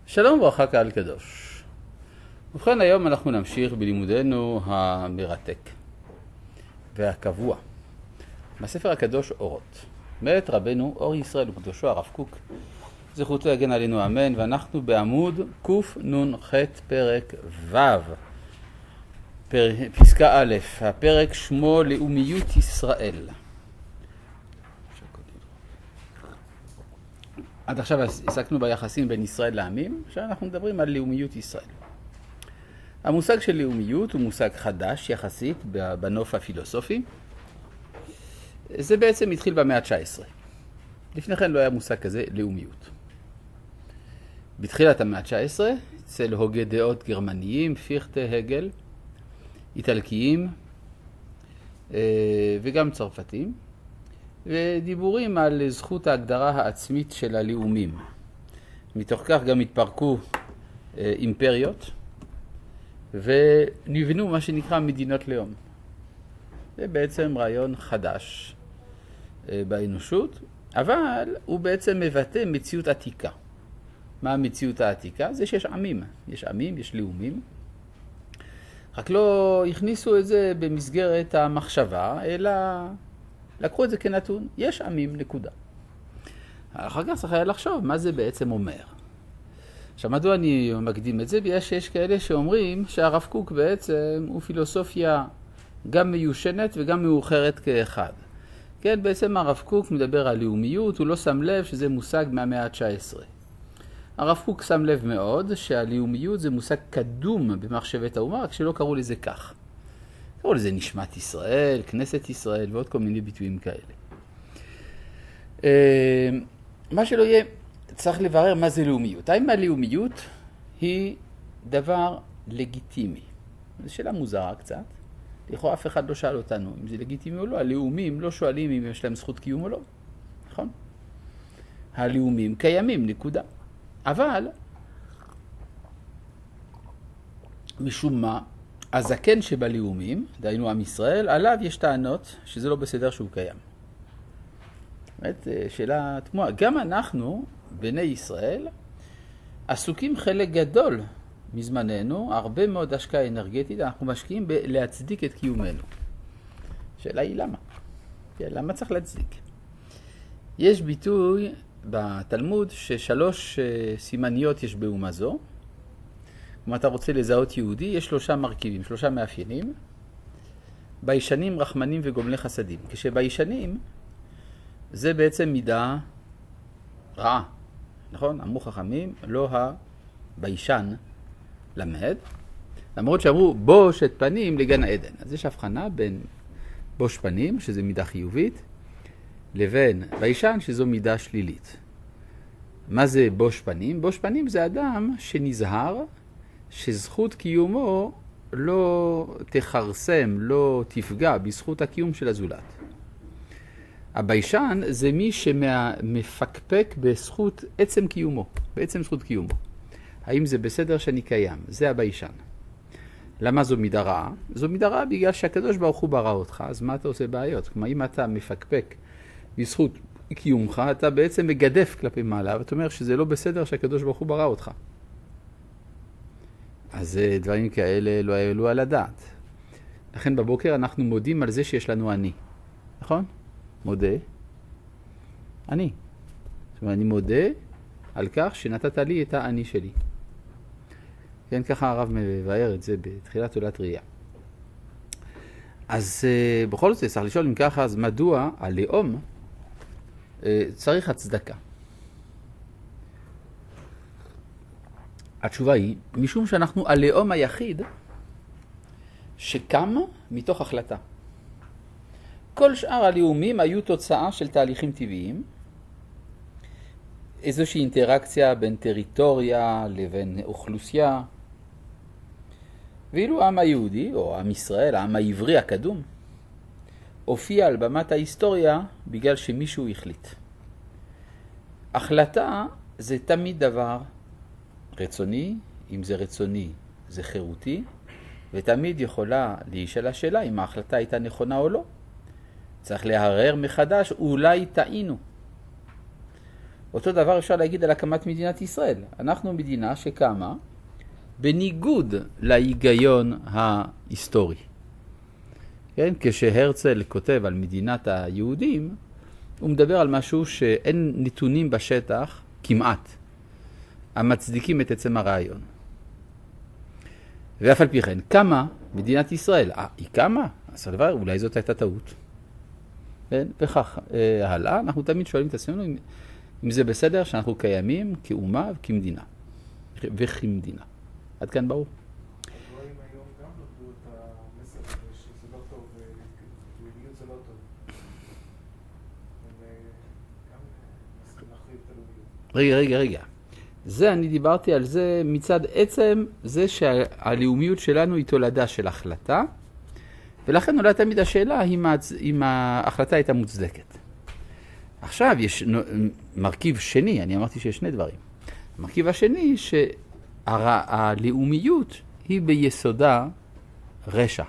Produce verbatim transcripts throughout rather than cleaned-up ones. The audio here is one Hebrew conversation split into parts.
שלום וברכה קהל קדוש. ובכן, היום אנחנו נמשיך בלימודנו המרתק והקבוע מהספר הקדוש אורות, מאת רבנו אור ישראל וקדושו הרב קוק, זכותו יגן עלינו אמן. ואנחנו בעמוד קנ"ח פרק ו', פר... פסקה א', הפרק שמו לאומיות ישראל. עד עכשיו עסקנו ביחסים בין ישראל לעמים, עכשיו אנחנו מדברים על לאומיות ישראל. המושג של לאומיות הוא מושג חדש יחסית בנוף הפילוסופי. זה בעצם התחיל במאה ה-תשע עשרה. לפני כן לא היה מושג כזה לאומיות. בתחילת המאה ה-תשע עשרה, אצל הוגי דעות גרמניים, פיכטה, הגל, איטלקיים וגם צרפתים, ודיבורים על זכות ההגדרה העצמית של הלאומים. מתוך כך גם התפרקו אימפריות ונבנו מה שנקרא מדינות לאום. זה בעצם רעיון חדש באנושות, אבל הוא בעצם מבטא מציאות עתיקה. מה המציאות העתיקה? זה שיש עמים. יש עמים, יש לאומים. רק לא הכניסו את זה במסגרת המחשבה, אלא לקחו את זה כנתון. יש עמים, נקודה. אחר כך צריך היה לחשוב מה זה בעצם אומר. עכשיו, מדוע אני מקדים את זה? בגלל שיש כאלה שאומרים שהרב קוק בעצם הוא פילוסופיה גם מיושנת וגם מאוחרת כאחד. כן, בעצם הרב קוק מדבר על לאומיות, הוא לא שם לב שזה מושג מהמאה ה-תשע עשרה. הרב קוק שם לב מאוד שהלאומיות זה מושג קדום במחשבת האומה, רק שלא קראו לזה כך. קראו לזה נשמת ישראל, כנסת ישראל ועוד כל מיני ביטויים כאלה. מה שלא יהיה, צריך לברר מה זה לאומיות. האם הלאומיות היא דבר לגיטימי? זו שאלה מוזרה קצת. לכאורה אף אחד לא שאל אותנו אם זה לגיטימי או לא. הלאומים לא שואלים אם יש להם זכות קיום או לא. נכון? הלאומים קיימים, נקודה. אבל משום מה, הזקן שבלאומים, דהיינו עם ישראל, עליו יש טענות שזה לא בסדר שהוא קיים. באמת, שאלה תמוהה. גם אנחנו, בני ישראל, עסוקים חלק גדול מזמננו, הרבה מאוד השקעה אנרגטית, אנחנו משקיעים להצדיק את קיומנו. שאלה היא למה? למה צריך להצדיק? יש ביטוי בתלמוד ששלוש סימניות יש באומה זו. אם אתה רוצה לזהות יהודי, יש שלושה מרכיבים, שלושה מאפיינים. ביישנים, רחמנים וגומלי חסדים. כשביישנים, זה בעצם מידה רעה. נכון? אמרו חכמים, לא הביישן למד. למרות שאמרו בוש את פנים לגן העדן. אז יש הבחנה בין בוש פנים, שזה מידה חיובית, לבין ביישן, שזו מידה שלילית. מה זה בוש פנים? בוש פנים זה אדם שנזהר, שזכות קיומו לא תחרסם, לא תפגע בזכות הקיום של הזולת. הביישן זה מי שמפקפק בזכות עצם קיומו, בעצם זכות קיומו. האם זה בסדר שאני קיים? זה הביישן. למה זו מידה רעה? זו מידה רעה בגלל שהקדוש ברוך הוא ברא אותך, אז מה אתה עושה בעיות? כלומר, אם אתה מפקפק בזכות קיומך, אתה בעצם מגדף כלפי מעלה, ואתה אומר שזה לא בסדר שהקדוש ברוך הוא ברא אותך. אז דברים כאלה לא העלו על הדעת. לכן בבוקר אנחנו מודים על זה שיש לנו אני. נכון? מודה. אני. זאת אומרת, אני מודה על כך שנתת לי את האני שלי. כן, ככה הרב מבאר את זה בתחילת עולת ראייה. אז בכל זאת צריך לשאול אם ככה, אז מדוע הלאום צריך הצדקה? התשובה היא, משום שאנחנו הלאום היחיד שקם מתוך החלטה. כל שאר הלאומים היו תוצאה של תהליכים טבעיים, איזושהי אינטראקציה בין טריטוריה לבין אוכלוסייה, ואילו העם היהודי, או עם ישראל, העם העברי הקדום, הופיע על במת ההיסטוריה בגלל שמישהו החליט. החלטה זה תמיד דבר רצוני, אם זה רצוני זה חירותי, ותמיד יכולה להישאל השאלה אם ההחלטה הייתה נכונה או לא. צריך להרהר מחדש, אולי טעינו. אותו דבר אפשר להגיד על הקמת מדינת ישראל. אנחנו מדינה שקמה בניגוד להיגיון ההיסטורי. כן? כשהרצל כותב על מדינת היהודים, הוא מדבר על משהו שאין נתונים בשטח כמעט, המצדיקים את עצם הרעיון. ואף על פי כן, קמה מדינת ישראל. אה, היא קמה? אז הדבר, אולי זאת הייתה טעות. כן? וכך, אה, הלאה, אנחנו תמיד שואלים את עצמנו אם, אם זה בסדר שאנחנו קיימים כאומה וכמדינה. וכמדינה. עד כאן ברור. הדברים היום גם נותנו את המסר הזה שזה לא טוב, ולאומיות זה לא טוב. הם גם מסכים להחריב את הלאומיות. רגע, רגע, רגע. זה, אני דיברתי על זה מצד עצם זה שהלאומיות שלנו היא תולדה של החלטה, ולכן עולה תמיד השאלה אם, אם ההחלטה הייתה מוצדקת. עכשיו יש מרכיב שני, אני אמרתי שיש שני דברים. המרכיב השני שהלאומיות היא ביסודה רשע.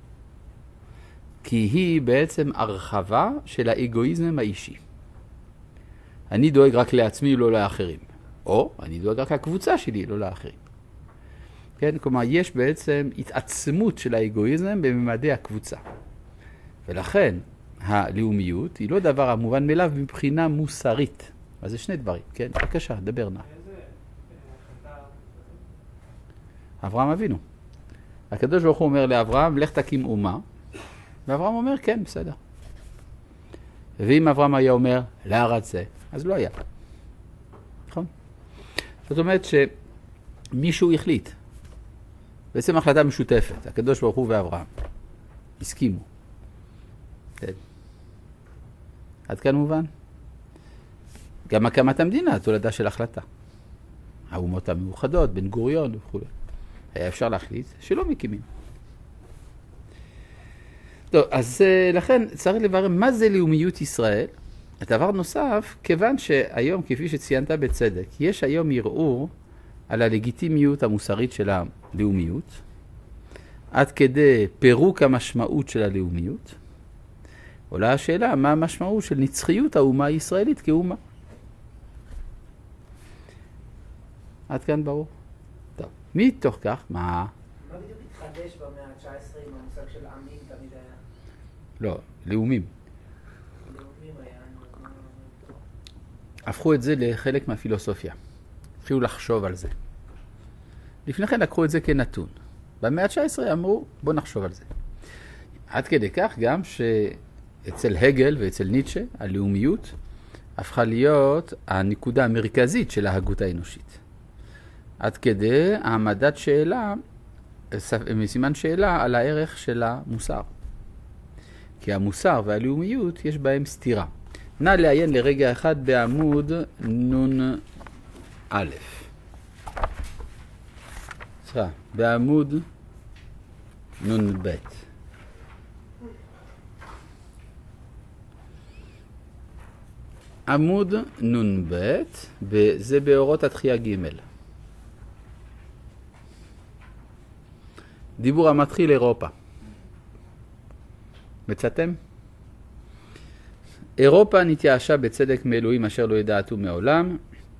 כי היא בעצם הרחבה של האגואיזם האישי. אני דואג רק לעצמי, לא לאחרים. או אני דואג רק לקבוצה שלי, לא לאחרים. כן? כלומר, יש בעצם התעצמות של האגואיזם בממדי הקבוצה. ולכן, הלאומיות היא לא דבר המובן מאליו מבחינה מוסרית. אז זה שני דברים, כן? בבקשה, דבר נא. איזה החלטה? אברהם אבינו. הקדוש ברוך הוא אומר לאברהם, לך תקים אומה. ואברהם אומר, כן, בסדר. ואם אברהם היה אומר, לארץ זה, אז לא היה. נכון? זאת אומרת שמישהו החליט. בעצם החלטה משותפת, הקדוש ברוך הוא ואברהם. הסכימו. כן. עד כאן מובן? גם הקמת המדינה, תולדה של החלטה. האומות המאוחדות, בן גוריון וכו'. היה אפשר להחליט שלא מקימים. טוב, אז לכן צריך לברר מה זה לאומיות ישראל. הדבר נוסף, כיוון שהיום, כפי שציינת בצדק, יש היום ערעור על הלגיטימיות המוסרית של הלאומיות, עד כדי פירוק המשמעות של הלאומיות, עולה השאלה, מה המשמעות של נצחיות האומה הישראלית כאומה? עד כאן ברור. טוב, מתוך כך, מה? מה בדיוק התחדש במאה ה-תשע עשרה עם המושג של עמים תמיד היה? לא, לאומים. לאומים היה... הפכו את זה לחלק מהפילוסופיה. התחילו לחשוב על זה. לפני כן לקחו את זה כנתון. במאה ה-תשע עשרה אמרו, בוא נחשוב על זה. עד כדי כך גם שאצל הגל ואצל ניטשה, הלאומיות הפכה להיות הנקודה המרכזית של ההגות האנושית. עד כדי העמדת שאלה, מסימן שאלה על הערך של המוסר. כי המוסר והלאומיות יש בהם סתירה. נא לעיין לרגע אחד בעמוד נון א'. סליחה, בעמוד נון ב'. עמוד נון ב', זה באורות התחייה ג'. דיבור המתחיל אירופה. מצאתם? אירופה נתייאשה בצדק מאלוהים אשר לא ידעתו מעולם.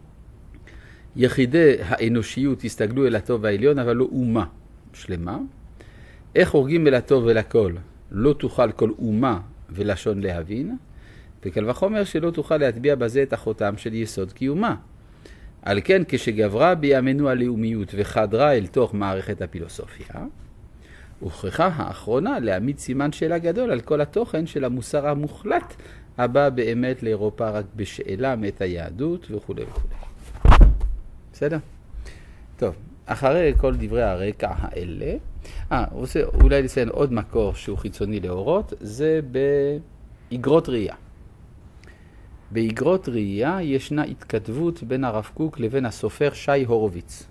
יחידי האנושיות הסתגלו אל הטוב העליון, אבל לא אומה שלמה. איך הורגים אל הטוב ולכל? לא תוכל כל אומה ולשון להבין. וקל וחומר שלא תוכל להטביע בזה את החותם של יסוד קיומה. על כן, כשגברה בימינו הלאומיות וחדרה אל תוך מערכת הפילוסופיה, הוכרחה האחרונה להעמיד סימן שאלה גדול על כל התוכן של המוסר המוחלט הבא באמת לאירופה רק בשאלה מאת היהדות וכו' וכו'. בסדר? טוב, אחרי כל דברי הרקע האלה, אה, רוצה אולי לציין עוד מקור שהוא חיצוני לאורות, זה באגרות ראייה. באגרות ראייה ישנה התכתבות בין הרב קוק לבין הסופר שי הורוביץ.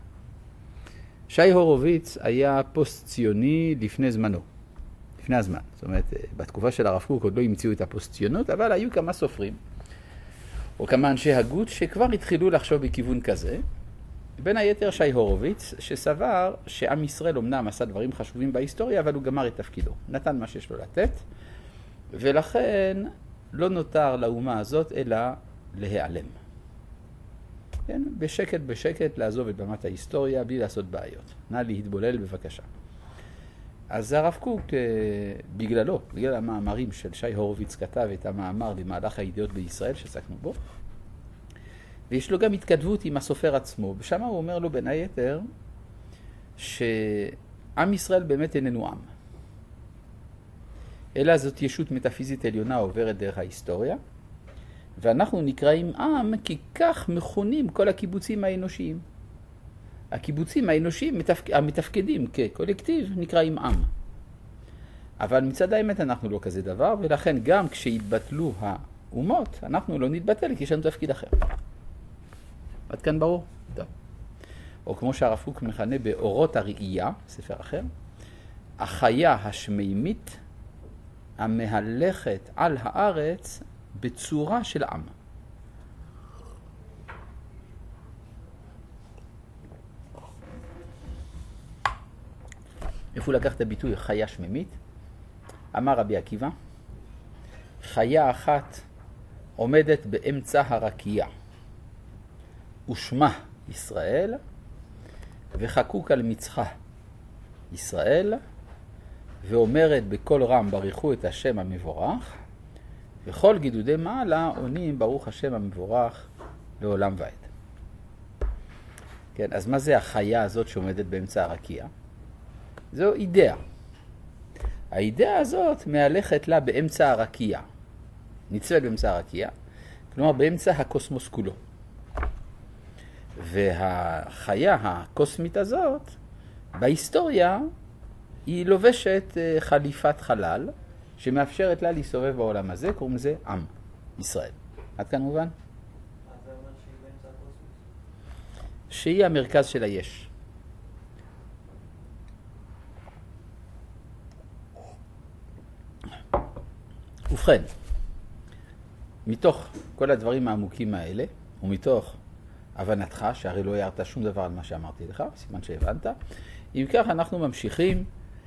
שי הורוביץ היה פוסט-ציוני לפני זמנו, לפני הזמן. זאת אומרת, בתקופה של הרב קוק עוד לא המציאו את הפוסט-ציונות, אבל היו כמה סופרים, או כמה אנשי הגות, שכבר התחילו לחשוב בכיוון כזה. בין היתר שי הורוביץ, שסבר שעם ישראל אמנם עשה דברים חשובים בהיסטוריה, אבל הוא גמר את תפקידו. נתן מה שיש לו לתת, ולכן לא נותר לאומה הזאת אלא להיעלם. כן? בשקט בשקט לעזוב את במת ההיסטוריה בלי לעשות בעיות. נא להתבולל בבקשה. אז הרב קוק, בגללו, בגלל המאמרים של שי הורוביץ כתב את המאמר למהלך הידיעות בישראל שעסקנו בו, ויש לו גם התכתבות עם הסופר עצמו, ושם הוא אומר לו בין היתר שעם ישראל באמת איננו עם. אלא זאת ישות מטאפיזית עליונה עוברת דרך ההיסטוריה, ואנחנו נקראים עם כי כך מכונים כל הקיבוצים האנושיים. הקיבוצים האנושיים מתפק... המתפקדים כקולקטיב נקראים עם. אבל מצד האמת אנחנו לא כזה דבר, ולכן גם כשהתבטלו האומות, אנחנו לא נתבטל כי יש לנו תפקיד אחר. עד כאן ברור? טוב. או כמו שהרב קוק מכנה באורות הראייה, ספר אחר, החיה השמימית המהלכת על הארץ בצורה של עם. איפה לקח את הביטוי חיה שמימית? אמר רבי עקיבא, חיה אחת עומדת באמצע הרקיע, ושמה ישראל, וחקוק על מצחה ישראל, ואומרת בכל רם בריחו את השם המבורך, וכל גידודי מעלה עונים ברוך השם המבורך לעולם ועד. כן, אז מה זה החיה הזאת שעומדת באמצע הרקיע? זו אידאה. האידאה הזאת מהלכת לה באמצע הרקיע. נצלת באמצע הרקיע, כלומר באמצע הקוסמוס כולו. והחיה הקוסמית הזאת, בהיסטוריה, היא לובשת חליפת חלל, שמאפשרת לה להסתובב בעולם הזה, קוראים לזה עם, ישראל. עד כאן מובן? מה זה אומר שהיא באמצע הקוסמוס? שהיא המרכז של היש. ובכן, מתוך כל הדברים העמוקים האלה, ומתוך הבנתך, שהרי לא הערת שום דבר על מה שאמרתי לך, סימן שהבנת, אם כך אנחנו ממשיכים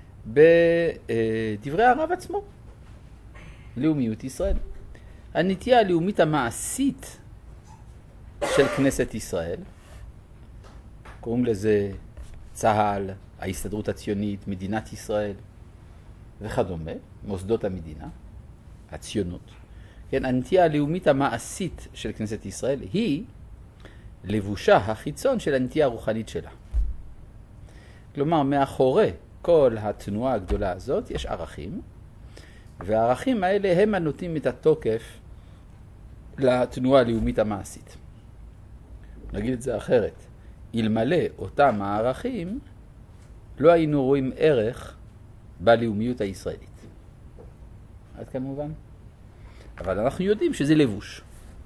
בדברי הרב עצמו, לאומיות ישראל. הנטייה הלאומית המעשית של כנסת ישראל, קוראים לזה צה"ל, ההסתדרות הציונית, מדינת ישראל וכדומה, מוסדות המדינה, הציונות. כן, הנטייה הלאומית המעשית של כנסת ישראל היא לבושה החיצון של הנטייה הרוחנית שלה. כלומר, מאחורי כל התנועה הגדולה הזאת יש ערכים, והערכים האלה הם הנותנים את התוקף לתנועה הלאומית המעשית. נגיד את זה אחרת. אלמלא אותם הערכים, לא היינו רואים ערך בלאומיות הישראלית. עד כאן מובן? אבל אנחנו יודעים שזה לבוש.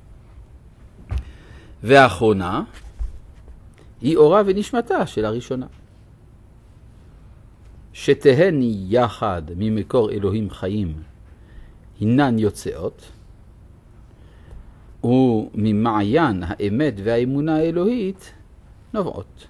והאחרונה היא אורה ונשמתה של הראשונה. שתהני יחד ממקור אלוהים חיים הינן יוצאות, וממעיין האמת והאמונה האלוהית נובעות.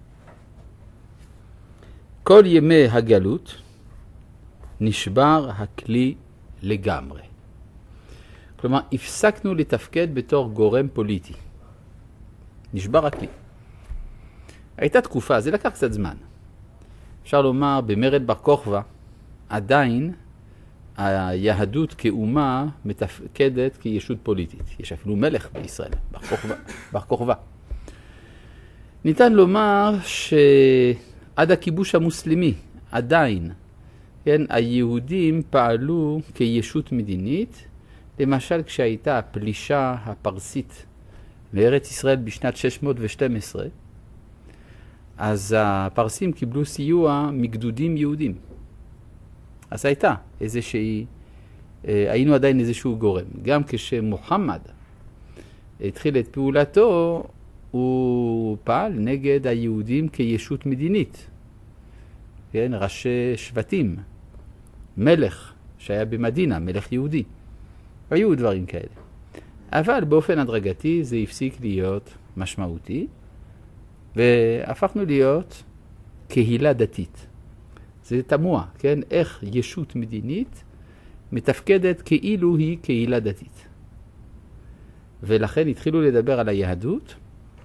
כל ימי הגלות נשבר הכלי לגמרי. כלומר, הפסקנו לתפקד בתור גורם פוליטי. נשבר הכלי. הייתה תקופה, זה לקח קצת זמן. אפשר לומר, במרד בר כוכבא, עדיין היהדות כאומה מתפקדת כישות פוליטית. יש אפילו מלך בישראל, בר כוכבא. בר כוכבא. ניתן לומר שעד הכיבוש המוסלמי, עדיין, כן, היהודים פעלו כישות מדינית, למשל כשהייתה הפלישה הפרסית לארץ ישראל בשנת שש מאות ושתים עשרה, אז הפרסים קיבלו סיוע מגדודים יהודים. אז הייתה איזושהי, היינו עדיין איזשהו גורם. גם כשמוחמד התחיל את פעולתו, הוא פעל נגד היהודים כישות מדינית. כן, ראשי שבטים, מלך שהיה במדינה, מלך יהודי. היו דברים כאלה. אבל באופן הדרגתי זה הפסיק להיות משמעותי, והפכנו להיות קהילה דתית. זה תמוה, כן? איך ישות מדינית מתפקדת כאילו היא קהילה דתית. ולכן התחילו לדבר על היהדות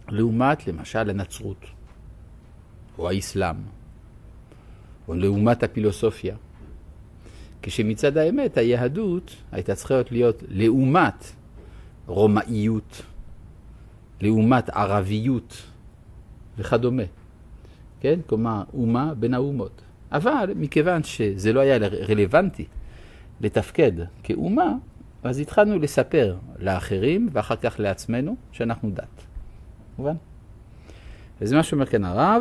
לעומת למשל הנצרות, או האסלאם, או לעומת הפילוסופיה. כשמצד האמת היהדות הייתה צריכה להיות לעומת רומאיות, לעומת ערביות וכדומה. כן? כלומר, אומה בין האומות. אבל מכיוון שזה לא היה רלוונטי לתפקד כאומה, אז התחלנו לספר לאחרים ואחר כך לעצמנו שאנחנו דת. מובן? וזה מה שאומר כאן הרב,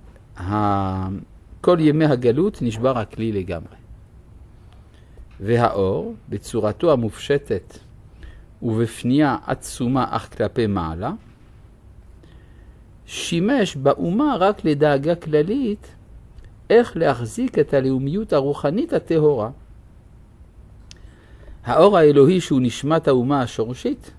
כל ימי הגלות נשבר הכלי לגמרי. והאור, בצורתו המופשטת ובפנייה עצומה אך כלפי מעלה, שימש באומה רק לדאגה כללית איך להחזיק את הלאומיות הרוחנית הטהורה. האור האלוהי שהוא נשמת האומה השורשית,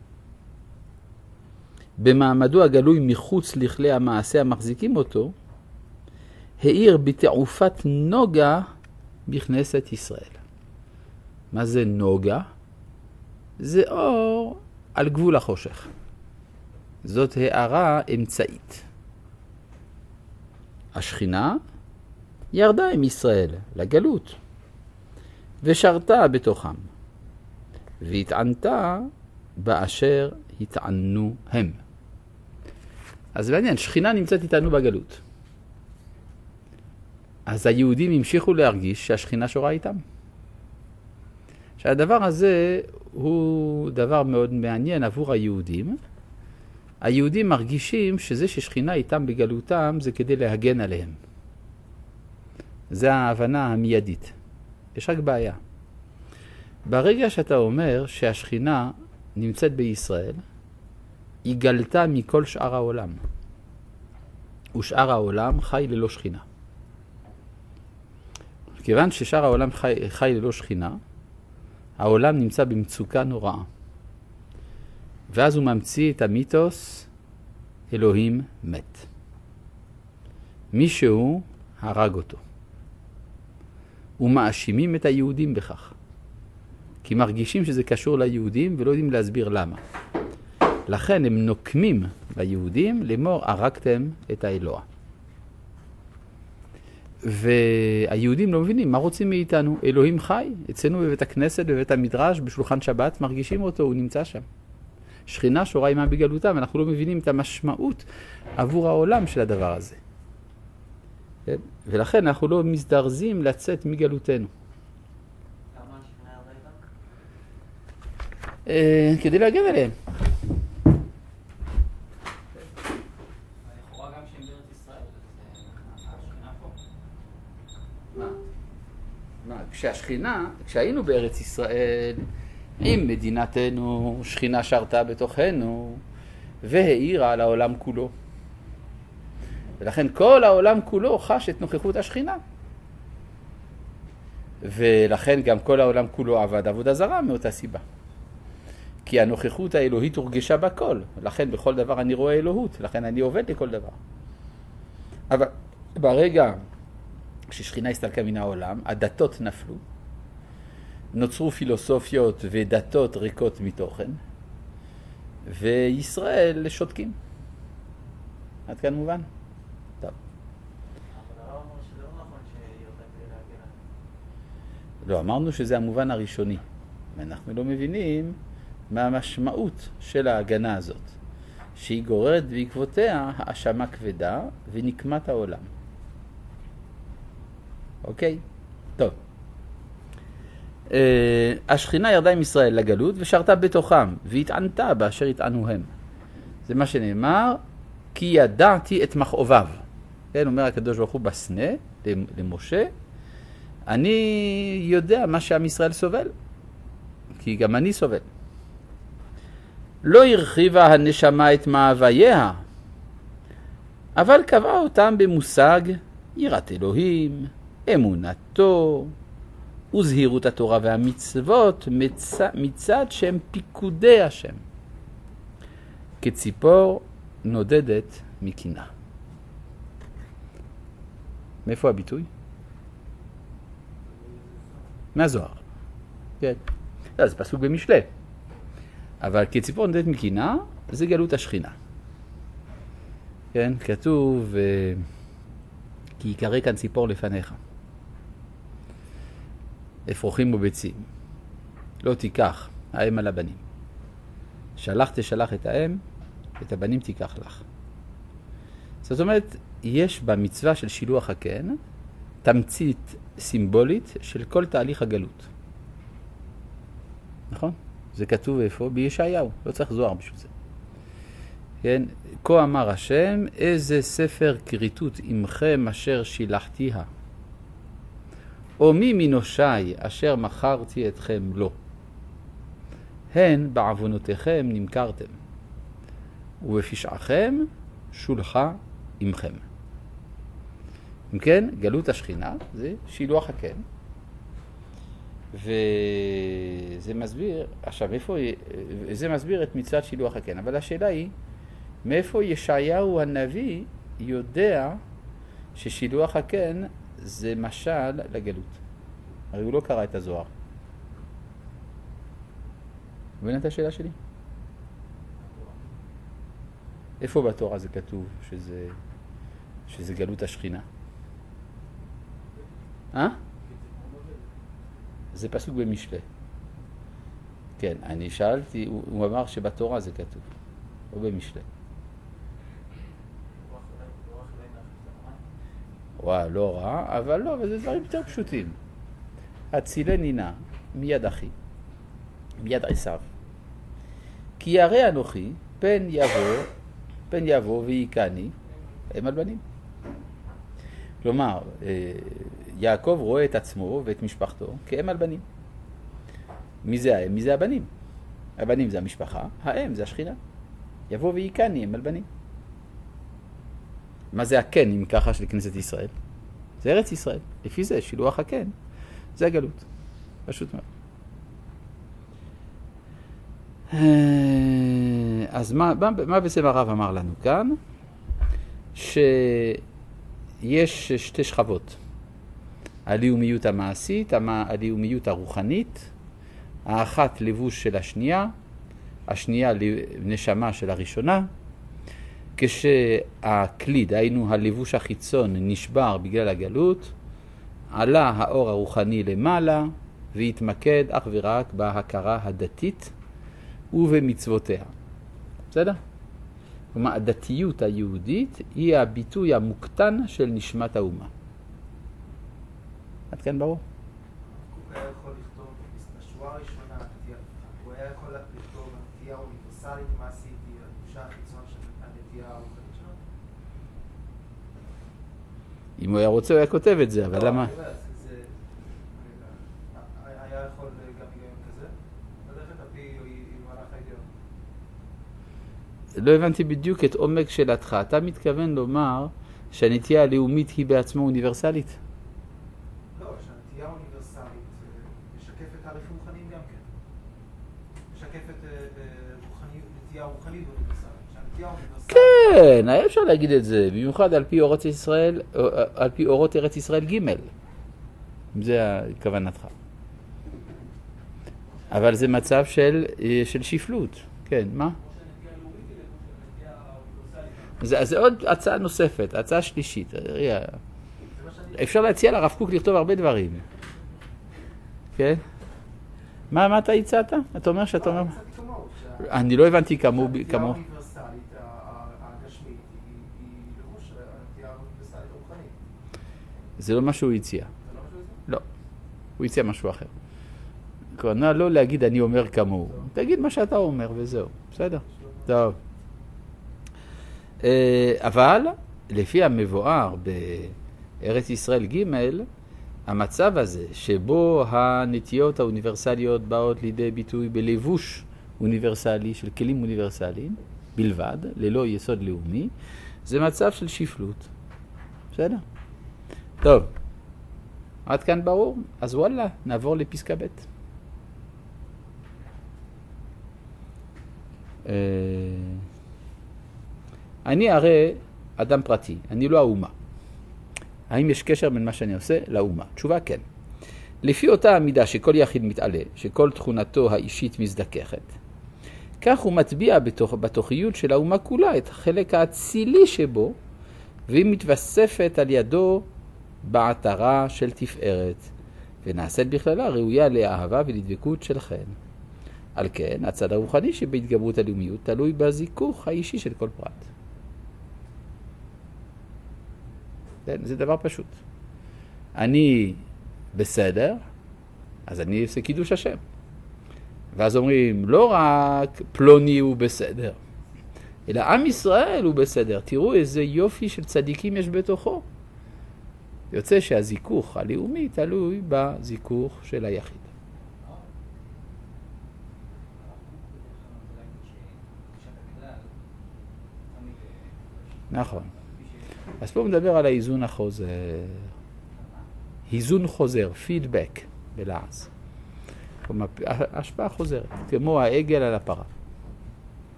במעמדו הגלוי מחוץ לכלי המעשה המחזיקים אותו, האיר בתעופת נוגה בכנסת ישראל. מה זה נוגה? זה אור על גבול החושך. זאת הערה אמצעית. השכינה ירדה עם ישראל לגלות, ושרתה בתוכם, והתענתה באשר התענו הם. אז בעניין, שכינה נמצאת איתנו בגלות. אז היהודים המשיכו להרגיש שהשכינה שורה איתם. שהדבר הזה הוא דבר מאוד מעניין עבור היהודים. היהודים מרגישים שזה ששכינה איתם בגלותם זה כדי להגן עליהם. זה ההבנה המיידית. יש רק בעיה. ברגע שאתה אומר שהשכינה נמצאת בישראל, היא גלתה מכל שאר העולם. ושאר העולם חי ללא שכינה. כיוון ששאר העולם חי, חי ללא שכינה, העולם נמצא במצוקה נוראה. ואז הוא ממציא את המיתוס, אלוהים מת. מישהו הרג אותו. ומאשימים את היהודים בכך. כי מרגישים שזה קשור ליהודים ולא יודעים להסביר למה. לכן הם נוקמים ליהודים לאמור הרגתם את האלוה. והיהודים לא מבינים מה רוצים מאיתנו. אלוהים חי, אצלנו בבית הכנסת, בבית המדרש, בשולחן שבת, מרגישים אותו, הוא נמצא שם. שכינה שורה עמה בגלותם, אנחנו לא מבינים את המשמעות עבור העולם של הדבר הזה. כן? ולכן אנחנו לא מזדרזים לצאת מגלותנו. למה השכינה ירדה איתם? אה, כדי להגן עליהם. לכאורה גם שהם בארץ ישראל, השכינה פה. מה? מה? כשהשכינה, כשהיינו בארץ ישראל, עם מדינתנו, שכינה שרתה בתוכנו, והאירה על העולם כולו. ולכן כל העולם כולו חש את נוכחות השכינה. ולכן גם כל העולם כולו עבד עבודה זרה מאותה סיבה. כי הנוכחות האלוהית הורגשה בכל. לכן בכל דבר אני רואה אלוהות. לכן אני עובד לכל דבר. אבל ברגע ששכינה הסתלקה מן העולם, הדתות נפלו. נוצרו פילוסופיות ודתות ריקות מתוכן. וישראל שותקים. עד כאן מובן? טוב. אבל הרב אמר שזה לא נכון שהיא אותה כדי להגן עליהם. לא, אמרנו שזה המובן הראשוני. ואנחנו לא מבינים מה המשמעות של ההגנה הזאת. שהיא גוררת בעקבותיה האשמה כבדה ונקמת העולם. אוקיי? טוב. Uh, השכינה ירדה עם ישראל לגלות ושרתה בתוכם והתענתה באשר התענו הם. זה מה שנאמר, כי ידעתי את מכאוביו. כן, אומר הקדוש ברוך הוא בסנה למשה, אני יודע מה שעם ישראל סובל, כי גם אני סובל. לא הרחיבה הנשמה את מאווייה, אבל קבעה אותם במושג יראת אלוהים, אמונתו, וזהירות התורה והמצוות מצ... מצד שהם פיקודי השם. כציפור נודדת מקינה. מאיפה הביטוי? מהזוהר. כן. לא, זה פסוק במשלי. אבל כציפור נודדת מקינה, זה גלות השכינה. כן, כתוב, כי יקרא כאן ציפור לפניך. אפרוחים וביצים. לא תיקח, האם על הבנים. שלח תשלח את האם, את הבנים תיקח לך. זאת אומרת, יש במצווה של שילוח הקן תמצית סימבולית של כל תהליך הגלות. נכון? זה כתוב איפה? בישעיהו, לא צריך זוהר בשביל זה. כן? כה אמר השם, איזה ספר כריתות עמכם אשר שילחתיה. או מי מנושי אשר מכרתי אתכם לו. הן בעוונותיכם נמכרתם, ובפשעכם שולחה עמכם. אם כן, גלות השכינה זה שילוח הקן. וזה מסביר, עכשיו איפה, זה מסביר את מצוות שילוח הקן. אבל השאלה היא, מאיפה ישעיהו הנביא יודע ששילוח הקן זה משל לגלות? הרי הוא לא קרא את הזוהר. מבין את השאלה שלי? איפה בתורה זה כתוב שזה, שזה גלות השכינה? אה? זה פסוק במשלי. כן, אני שאלתי, הוא, הוא אמר שבתורה זה כתוב, או במשלי. וואו, לא רע, אבל לא, וזה דברים יותר פשוטים. הצילני נא מיד אחי, מיד עשיו. כי ירא אנוכי, פן יבוא, פן יבוא ויקני, הם על בנים. כלומר, יעקב רואה את עצמו ואת משפחתו כאם על בנים. מי זה האם? מי זה הבנים? הבנים זה המשפחה, האם זה השכינה. יבוא ויקני, הם על בנים. מה זה הקן, אם ככה, של כנסת ישראל? זה ארץ ישראל. לפי זה, שילוח הקן, זה הגלות. פשוט מאוד. אז מה, מה בעצם הרב אמר לנו כאן? שיש שתי שכבות. הלאומיות המעשית, הלאומיות הרוחנית, האחת לבוש של השנייה, השנייה נשמה של הראשונה. כשהכלי, דהיינו הלבוש החיצון, נשבר בגלל הגלות, עלה האור הרוחני למעלה והתמקד אך ורק בהכרה הדתית ובמצוותיה. בסדר? כלומר, הדתיות היהודית היא הביטוי המוקטן של נשמת האומה. עד כאן ברור? הוא היה יכול לכתוב בשורה הראשונה, הוא היה יכול לכתוב הנטייה האוניברסלית מעשית, היא התחושה החיצון של הנטייה הרוחנית שלו? אם הוא היה רוצה, הוא היה כותב את זה, אבל למה? היה יכול גם היגיון כזה? ללכת על פי מהלך ההיגיון. לא הבנתי בדיוק את עומק שאלתך. אתה מתכוון לומר שהנטייה הלאומית היא בעצמה אוניברסלית? לא, שהנטייה האוניברסלית משקפת תהליכים רוחניים גם כן. משקפת נטייה רוחנית אוניברסלית. שהנטייה האוניברסלית... כן, היה אפשר להגיד את זה, במיוחד על פי אורות ישראל, על פי אורות ארץ ישראל ג'. זה כוונתך. אבל זה מצב של, של שפלות. כן, מה? זה, זה עוד הצעה נוספת, הצעה שלישית. אפשר להציע לרב קוק לכתוב הרבה דברים. כן? מה, מה אתה הצעת? אתה אומר שאתה אומר... אני לא הבנתי כמו... הנטייה האוניברסלית הגשמית היא לבוש הנטייה האוניברסלית הרוחנית. זה לא מה שהוא הציע. זה לא מה שהוא הציע? לא. הוא הציע משהו אחר. כלומר, לא להגיד אני אומר כמוהו. תגיד מה שאתה אומר וזהו. בסדר? טוב. אבל לפי המבואר בארץ ישראל ג', המצב הזה שבו הנטיות האוניברסליות באות לידי ביטוי בלבוש אוניברסלי של כלים אוניברסליים בלבד, ללא יסוד לאומי, זה מצב של שפלות. בסדר? טוב. עד כאן ברור? אז וואלה, נעבור לפסקה ב'. אני הרי אדם פרטי, אני לא האומה. האם יש קשר בין מה שאני עושה לאומה? תשובה כן. לפי אותה המידה שכל יחיד מתעלה, שכל תכונתו האישית מזדככת, כך הוא מטביע בתוך, בתוכיות של האומה כולה את החלק האצילי שבו, והיא מתווספת על ידו בעטרה של תפארת, ונעשית בכללה ראויה לאהבה ולדבקות של חן. על כן, הצד הרוחני שבהתגברות הלאומיות תלוי בזיכוך האישי של כל פרט. זה דבר פשוט. אני בסדר, אז אני עושה קידוש השם. ואז אומרים, לא רק פלוני הוא בסדר, אלא עם ישראל הוא בסדר. תראו איזה יופי של צדיקים יש בתוכו. יוצא שהזיכוך הלאומי תלוי בזיכוך של היחיד. נכון. אז פה מדבר על האיזון החוזר. איזון חוזר, פידבק בלעז. השפעה חוזרת, כמו העגל על הפרה.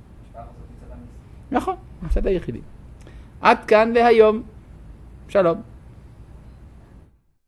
נכון, מצד היחידים. עד כאן להיום. שלום.